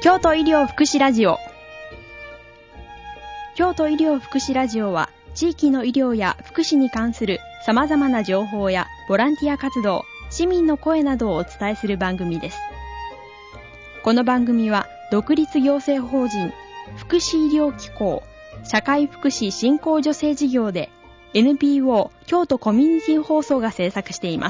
京都医療福祉ラジオ。京都医療福祉ラジオは地域の医療や福祉に関するさまざまな情報やボランティア活動、市民の声などをお伝えする番組です。この番組は独立行政法人福祉医療機構社会福祉振興助成事業で NPO 京都コミュニティ放送が制作しています。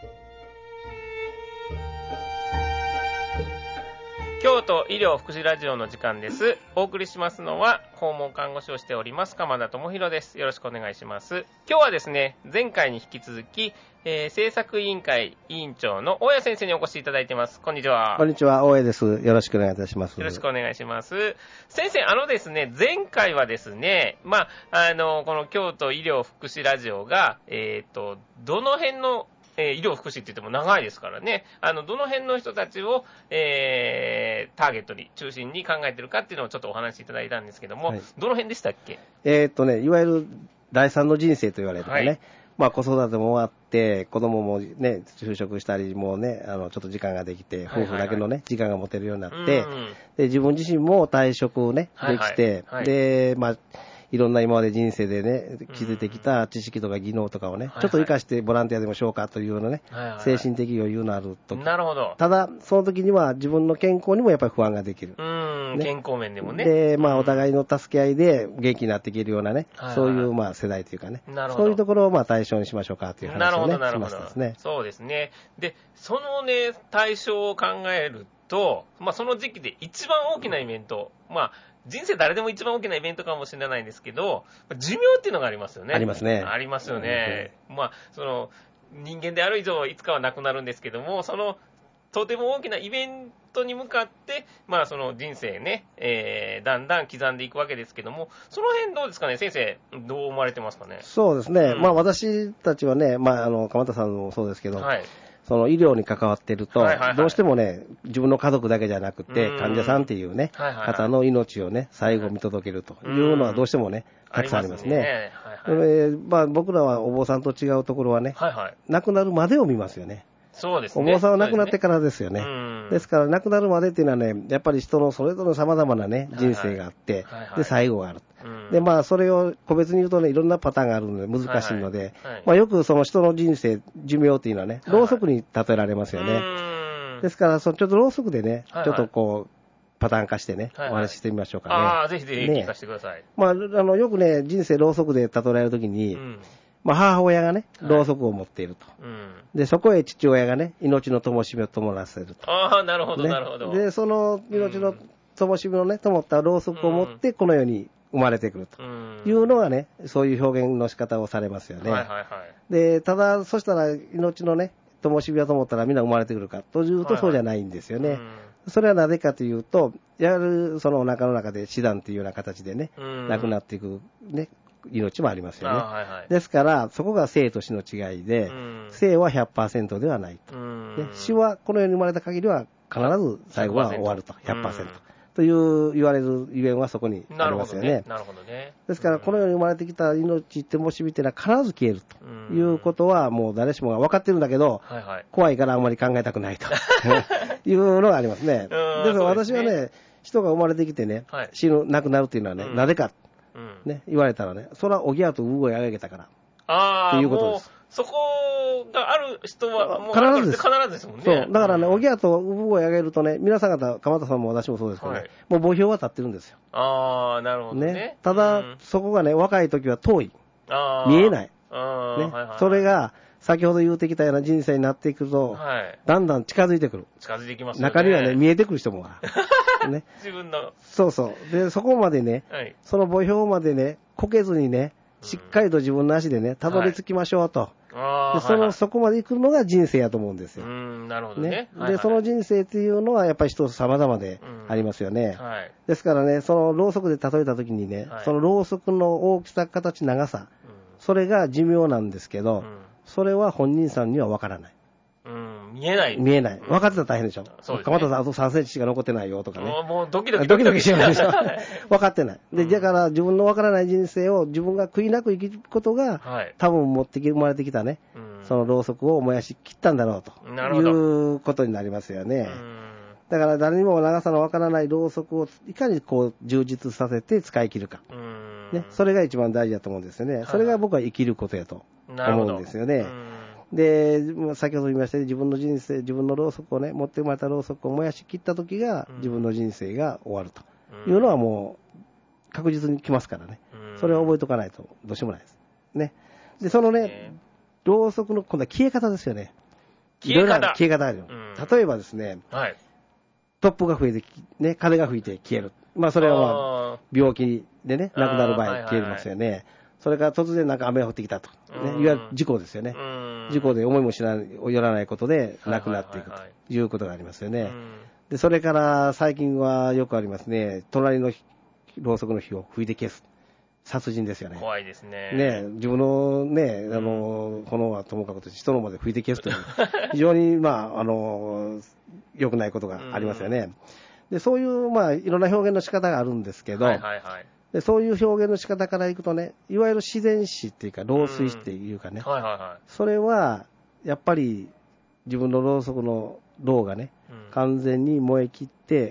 京都医療福祉ラジオの時間です。お送りしますのは訪問看護師をしております鎌田智博です。よろしくお願いします。今日はですね、前回に引き続き、政策委員会委員長の大谷先生にお越しいただいています。こんにちは。 こんにちは、大谷です。よろしくお願いいたします。 よろしくお願いします。先生、ですね、前回はですね、この京都医療福祉ラジオがどの辺の医療福祉って言っても長いですからね、どの辺の人たちを、ターゲットに中心に考えてるかっていうのをちょっとお話しいただいたんですけども、はい、どの辺でしたっけ？ いわゆる第三の人生と言われるね、はい、子育ても終わって子供もね就職したりもうねちょっと時間ができて夫婦だけのね、時間が持てるようになって、で自分自身も退職をねできて、でいろんな今まで人生でね、気づいてきた知識とか技能とかをね、ちょっと活かしてボランティアでもしようかというようなね、精神的余裕のあると。 なるほど。 ただ、その時には自分の健康にもやっぱり不安ができる。 ね、健康面でもね。 で、お互いの助け合いで元気になっていけるようなね、そういう世代というかね、そういうところを対象にしましょうかという話をね、しましたですね。 そうですね。で、そのね、対象を考えると、その時期で一番大きなイベント、人生誰でも一番大きなイベントかもしれないんですけど、寿命っていうのがありますよね。 ありますね。 ありますよね。人間である以上いつかは亡くなるんですけども、そのとても大きなイベントに向かって、その人生ね、だんだん刻んでいくわけですけども、その辺どうですかね、先生、どう思われてますかね。 そうですね。私たちはね、鎌田さんもそうですけど、はい、その医療に関わっていると、どうしてもね、自分の家族だけじゃなくて、患者さんっていうね、方の命をね、最後見届けるというのはどうしてもね、たくさんありますね。僕らはお坊さんと違うところはね、亡くなるまでを見ますよね。 そうですね。 お坊さんは亡くなってからですよね。ですから亡くなるまでっていうのはね、やっぱり人のそれぞれ様々なね、人生があって、で、最後がある。で、それを個別に言うとね、いろんなパターンがあるので難しいので、よくその人の人生、寿命っていうのはね、ろうそくに例えられますよね。ですから、ちょっとろうそくでね、ちょっとこう、パターン化してね、お話ししてみましょうかね。 ぜひぜひ聞かせてください。 よくね、人生ろうそくで例えられるときに、母親がね、ろうそくを持っていると。で、そこへ父親がね、命の灯火を灯らせると。 なるほど、なるほど。 で、その命の灯火のね、灯ったろうそくを持って、この世に生まれてくるというのがね、そういう表現の仕方をされますよね。で、ただ、そしたら命のね、灯火が灯ったらみんな生まれてくるかというとそうじゃないんですよね。それはなぜかというと、やはりそのお腹の中で死産というような形でね、亡くなっていくね、命もありますよね。ですから、そこが生と死の違いで、生は 100% ではないと。死はこの世に生まれた限りは必ず最後は終わると、100%。という言われるゆえんはそこにありますよね。 なるほどね。 ですから、この世に生まれてきた命、灯火っていうのは必ず消えるということは、もう誰しもが分かってるんだけど、怖いからあんまり考えたくないというのがありますね。ですから私はね、人が生まれてきてね、死ぬ、亡くなるっていうのはね、なぜか、ね、言われたらね、それはおぎやと産声上げたから。っていうことです。 そこがある人はもう必ずです。 必ずですもんね。 そう。だからね、おぎやと産声上げるとね、皆さん方、鎌田さんも私もそうですけどね、もう墓標は立ってるんですよ。 なるほどね。 ただ、そこがね、若い時は遠い。見えない。それが、先ほど言うてきたような人生になっていくと、だんだん近づいてくる。 近づいてきますね。 中にはね、見えてくる人もね。自分の。 そうそう。で、そこまでね、その墓標までね、こけずにね、しっかりと自分の足でね、たどり着きましょうと。でそこまで行くのが人生やと思うんですよ。 なるほどね。 で、その人生っていうのはやっぱり人様々でありますよね。ですからね、そのろうそくで例えたときにね、そのろうそくの大きさ、形、長さ、それが寿命なんですけど、それは本人さんには分からない。 見えない。 見えない。分かってたら大変でしょ。鎌田さんあと3センチしか残ってないよとかね。 もうドキドキしますでしょ。分かってない。で、だから自分の分からない人生を自分が悔いなく生きることが、多分生まれてきたね、そのろうそくを燃やし切ったんだろうということになりますよね。 だから誰にも長さのわからないろうそくをいかにこう充実させて使い切るか。ね、それが一番大事だと思うんですよね。それが僕は生きることやと思うんですよね。で、先ほど言いましたように自分の人生、自分のろうそくをね、持って生まれたろうそくを燃やし切った時が自分の人生が終わるというのはもう確実に来ますからね。それを覚えておかないとどうしようもないです。ね。で、そのね、ろうそくの今度は消え方ですよね。消え方あるよ。例えばですね、突風が吹いて、ね、風が吹いて消える。まあそれは病気でね、亡くなる場合消えますよね。それから突然なんか雨が降ってきたと。ね、いわゆる事故ですよね。事故で思いもよらないことで亡くなっていくということがありますよね。で、それから最近はよくありますね、隣のろうそくの火を吹いて消す。殺人ですよね。 怖いですね。 ね、自分のね、炎はともかくと人のまで吹いて消すという、非常に、まあ、良くないことがありますよね。で、そういう、まあ、いろんな表現の仕方があるんですけど、でそういう表現の仕方からいくとね、いわゆる自然死っていうか、漏水死っていうかね、それは、やっぱり自分のろうそくのろうがね、完全に燃え切って、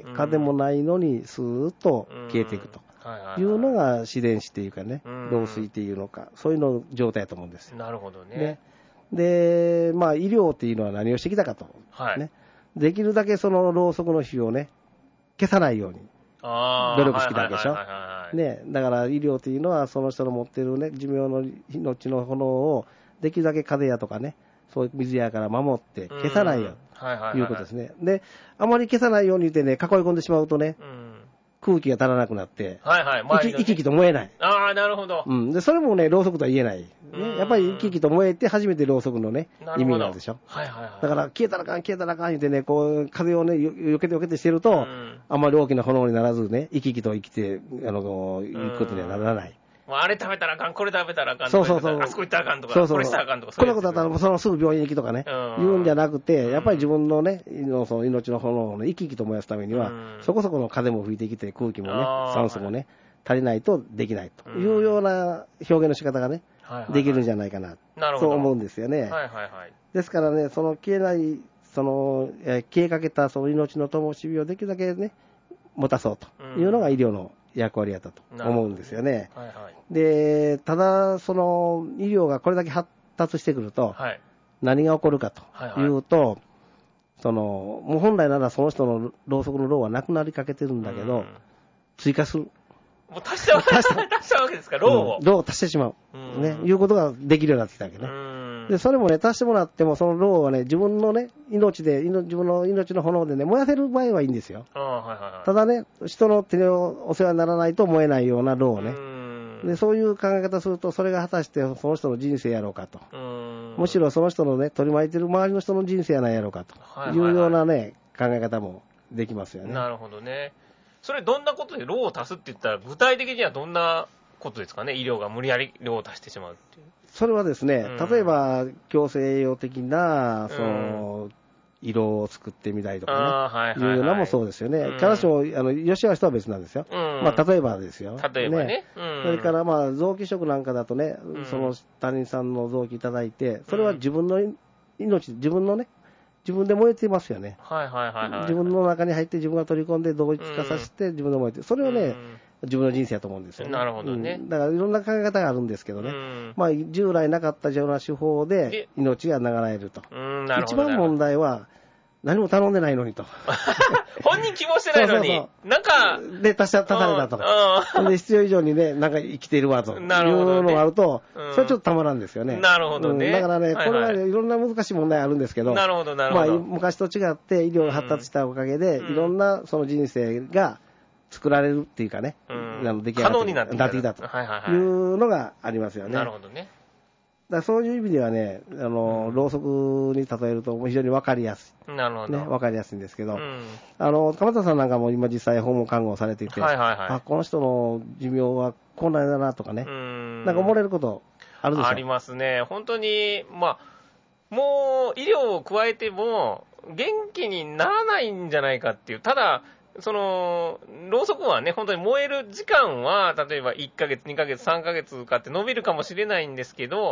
風もないのにスーッと消えていくと。いうのが自然死っていうかね、漏水っていうのか、そういうの状態だと思うんですよ。 なるほどね。 で、まあ医療っていうのは何をしてきたかと。ね、できるだけそのろうそくの火をね、消さないように努力してきたわけでしょ。ね、だから医療っていうのはその人の持っているね、寿命の命の炎をできるだけ風やとかね、そういう水やから守って消さないよということですね。で、あまり消さないように言ってね、囲い込んでしまうとね、空気が足らなくなって、生き生きと燃えない。 ああ、なるほど。 で、それもね、ろうそくとは言えない。ね、やっぱり生き生きと燃えて初めてろうそくのね、意味があるでしょ。だから、消えたらあかん、消えたらあかん言ってね、こう、風をね、避けてしてると、あんまり大きな炎にならずね、生き生きと生きて、行くことにはならない。 あれ食べたらあかん、これ食べたらあかん、 そう、あそこ行ったらあかんとか、これしたらあかんとか、 こんなことだったら、そのすぐ病院行きとかね、言うんじゃなくて、やっぱり自分のね、その命の炎をね、生き生きと燃やすためには、そこそこの風も吹いてきて、空気もね、酸素もね、足りないとできないというような表現の仕方がね、できるんじゃないかな、そう思うんですよね。ですからね、その消えない、消えかけたその命の灯火をできるだけね、持たそうというのが医療の役割だったと思うんですよね。で、ただ、その医療がこれだけ発達してくると、何が起こるかというと、もう本来ならその人のろうそくのろうはなくなりかけてるんだけど、追加する。 もう足しちゃうわけですか、ろうを。 ろうを足してしまう。ね、いうことができるようになってきたわけね。で、それもね、足してもらっても、そのろうはね、自分のね、自分の命の炎でね、燃やせる場合はいいんですよ。ただね、人の手をお世話にならないと燃えないようなろうをね。で、そういう考え方すると、それが果たしてその人の人生やろうかと。むしろその人のね、取り巻いてる周りの人の人生やないやろうかというようなね、考え方もできますよね。 なるほどね。それどんなことでろうを足すって言ったら、具体的にはどんなことですかね、医療が無理やりろうを足してしまうっていう。 それはですね、例えば、共生栄養的な、色を作ってみたりとかね、いうのもそうですよね。必ずしも、よしあしとは別なんですよ。まあ、例えばですよ。 例えばね。 それから、まあ、臓器食なんかだとね、その他人さんの臓器いただいて、それは自分の命、自分のね、自分で燃えてますよね。自分の中に入って自分が取り込んで同一化させて自分で燃えて、それをね、自分の人生だと思うんですよね。 なるほどね。 だからいろんな考え方があるんですけどね。まあ、従来なかったような手法で命が流れると。一番問題は、何も頼んでないのにと。 本人希望してないのに、なんか。 で、足されたとか。で、必要以上にね、なんか生きているわと。いうのがあると、それはちょっとたまらんですよね。 なるほどね。 だからね、これはね、いろんな難しい問題あるんですけど、 なるほど。 まあ、昔と違って医療が発達したおかげで、いろんなその人生が作られるっていうかね、 出来上がってきたというのがありますよね。 なるほどね。 だそういう意味ではね、ろうそくに例えると非常に分かりやすい。 なるほど。 ね、分かりやすいんですけど、鎌田さんなんかも今実際訪問看護をされていて、この人の寿命はこんなんだなとかね、なんか思われることあるでしょう？ ありますね。本当に、まあ、もう医療を加えても元気にならないんじゃないかっていう、ただ、ろうそくはね、本当に燃える時間は、例えば1ヶ月、2ヶ月、3ヶ月かって伸びるかもしれないんですけど、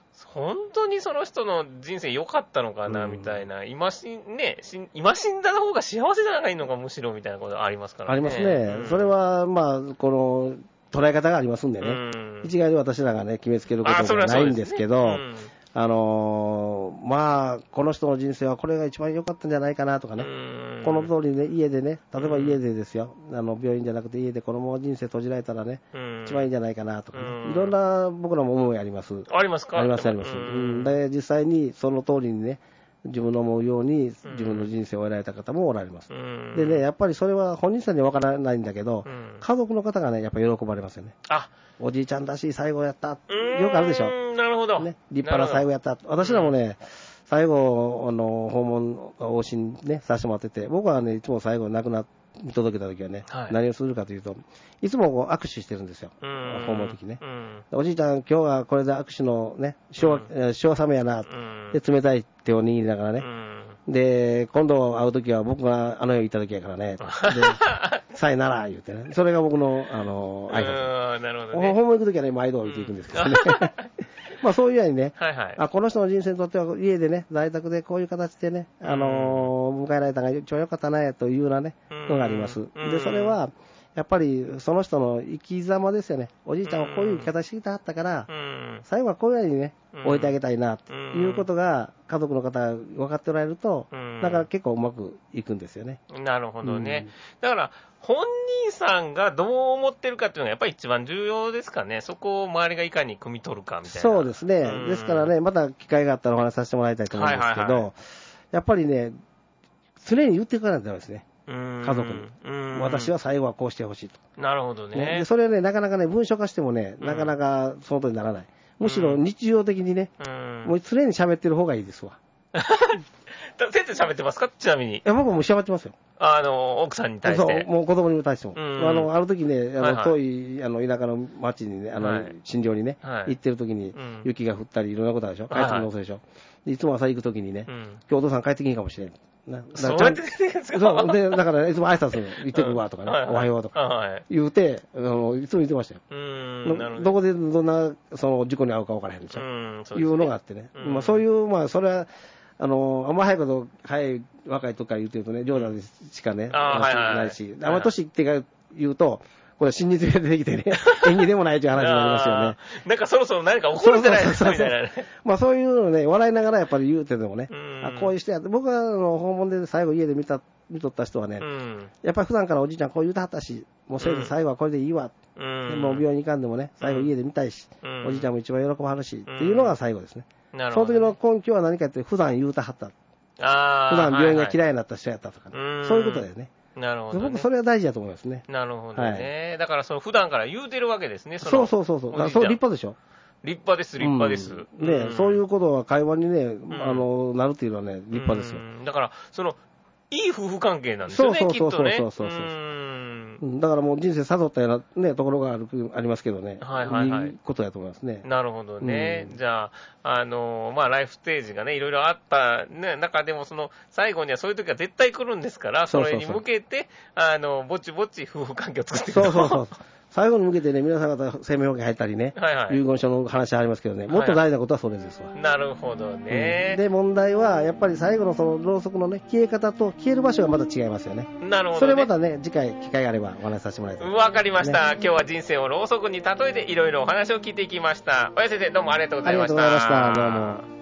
本当にその人の人生良かったのかな、みたいな。今死んだ方が幸せじゃないのか、むしろ、みたいなことありますからね。 ありますね。それは、まあ、この、捉え方がありますんでね。一概で私らがね、決めつけることじゃないんですけど、まあ、この人の人生はこれが一番良かったんじゃないかなとかね。この通りね、家でね、例えば家でですよ、病院じゃなくて家でこのまま人生閉じられたらね、一番いいんじゃないかなとかね。いろんな僕らも思いあります。 ありますか？ あります、あります。で、実際にその通りにね、自分の思うように自分の人生を得られた方もおられます。でね、やっぱりそれは本人さんには分からないんだけど、家族の方がね、やっぱり喜ばれますよね。おじいちゃんらしい最後やった。よくあるでしょ。 なるほど。 ね、立派な最後やった。私らもね、最後、訪問、往診ね、させてもらってて、僕はね、いつも最後見届けた時はね、何をするかというと、いつもこう握手してるんですよ。訪問の時ね。おじいちゃん、今日はこれで握手のね、塩納めやな。で、冷たい手を握りながらね。で、今度会う時は僕があの世に行った時やからね。で、さよなら言うてね。それが僕の、挨拶。 なるほどね。 訪問行く時はね、毎度置いていくんですけどね。まあそういうようにね、この人の人生にとっては家でね、在宅でこういう形でね、迎えられたのが一番良かったね、というようなね、のがあります。で、それは、やっぱりその人の生き様ですよね。おじいちゃんはこういう生き方してきたはったから、最後はこういうようにね、置いてあげたいな、ということが、家族の方が分かっておられると、だから結構うまくいくんですよね。 なるほどね。だから、本人さんがどう思ってるかっていうのがやっぱり一番重要ですかね。そこを周りがいかに汲み取るかみたいな。 そうですね。ですからね、また機会があったらお話しさせてもらいたいと思うんですけど、やっぱりね、常に言っていかないとダメですね。家族に。私は最後はこうしてほしいと。 なるほどね。 でそれはね、なかなかね、文書化してもね、なかなかその通りにならない。むしろ日常的にね、もう常に喋ってる方がいいですわ。 先生喋ってますか？ちなみに。 僕も喋ってますよ。 奥さんに対して。 そう、もう子供に対しても。ある時ね、遠い、田舎の町にね、診療にね、行ってる時に、雪が降ったり、いろんなことあるでしょ。帰ってくるの遅いでしょ。いつも朝行く時にね、今日お父さん帰ってきんかもしれん。 そうやって出てるんですか？ そう。で、だから、いつも挨拶行ってくるわとかね、おはようとか言うて、いつも言ってましたよ。どこでどんな、事故に遭うか分からへんでしょ。いうのがあってね。そういう、それは、あんま早いこと、若い時から言うてるとね、冗談でしかね、ないし、あんま年いってから言うと、これ真実が出てきてね、縁起でもないという話になりますよね。 なんかそろそろ何か起こるんじゃないですかみたいなね。 そういうのをね、笑いながらやっぱり言うててもね、こういう人やって、僕は訪問で最後家で見とった人はね、やっぱり普段からおじいちゃんこう言うたはったし、もうそれで最後はこれでいいわ。もう病院に行かんでもね、最後家で見たいし、おじいちゃんも一番喜ばはるし、っていうのが最後ですね。その時の根拠は何かって普段言うたはった。普段病院が嫌いになった人やったとかね。そういうことだよね。 なるほど、ね。 僕それは大事だと思いますね。 なるほどね。だから普段から言うてるわけですね。 そう。そう立派でしょ。 立派です、立派です。 ね、そういうことは会話にね、なるっていうのはね、立派ですよ。 だから、いい夫婦関係なんですよね、きっとね。 そう。だからもう人生誘ったようなね、ところがありますけどね。いいことだと思いますね。 なるほどね。じゃあ、ライフステージがね、いろいろあったね、中でも最後にはそういう時が絶対来るんですから、それに向けて、ぼちぼち夫婦関係を作っていくと。 そう。最後に向けてね、皆さん方生命保険入ったりね、遺言書の話ありますけどね、もっと大事なことはそれですわ。 なるほどね。 で、問題は、やっぱり最後のろうそくのね、消え方と消える場所がまた違いますよね。 なるほど。 それまたね、次回、機会があればお話しさせてもらいたい。 わかりました。今日は人生をろうそくに例えていろいろお話を聞いていきました。親先生、どうもありがとうございました。 ありがとうございました。どうも。